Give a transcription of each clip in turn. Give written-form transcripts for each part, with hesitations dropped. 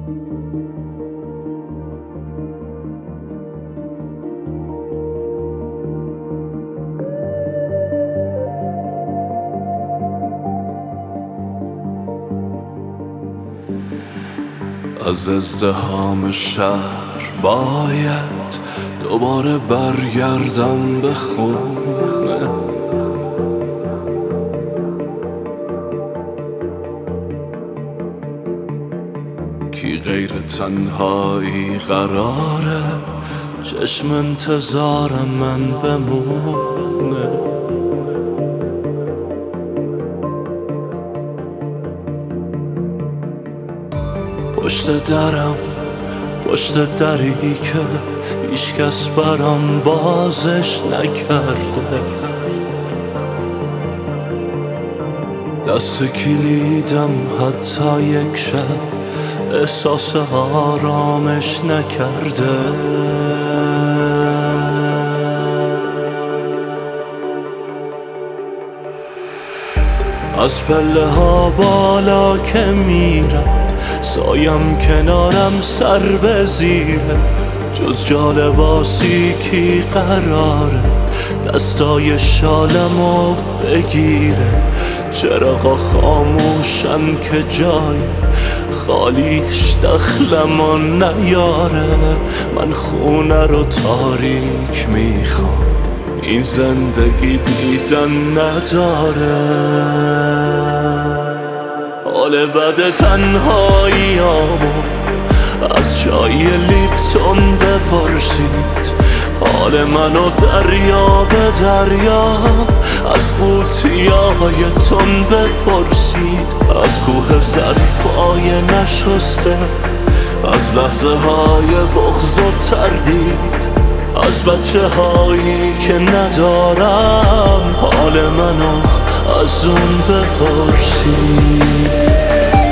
از ازدحام شهر باید دوباره برگردم به خونه. کی غیر تنهایی قراره چشم انتظارم من بمونه. پشت دری که هیچکس برام بازش نکرده. دست کلیدم حتی یک شب احساس آرامش نکرده. از پله ها بالا که میرم سایم کنارم سر به زیره. جز جا لباسی کی قراره دستای شالمو بگیره. چراغا خاموشن که جای خالیش دخلمو نیاره. من خونه رو تاریک میخوام این زندگی دیدن نداره. حال بد تنهاییامو از چای لیپتون بپرسید. حال منو دریا به دریا از قوطیای تون بپرسید. از کوه ظرفای نشسته از لحظه های بغض و تردید از بچه هایی که ندارم حال منو از اون بپرسید.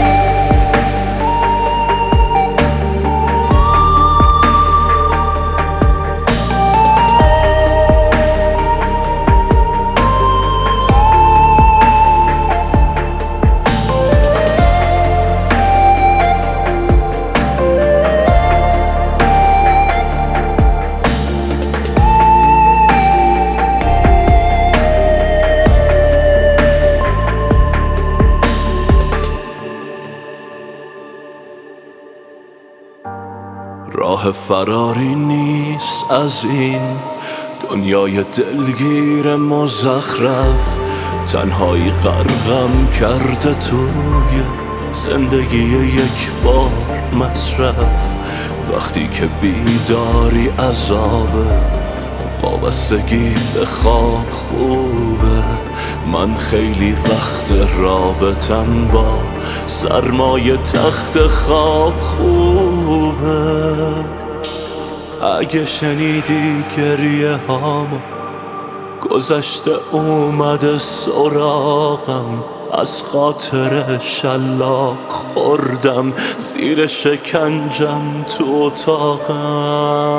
راه فراری نیست از این دنیای دلگیر مزخرف. تنهایی غرقم کرده توی زندگی یک بار مصرف. وقتی که بیداری عذابه وابستگی به خواب خوبه. من خیلی وقت رابطم با سرمایه تخت خواب خوبه. اگه شنیدی گریه هامو گذشته اومده سراغم. از خاطر شلاق خوردم زیر شکنجم تو اتاقم.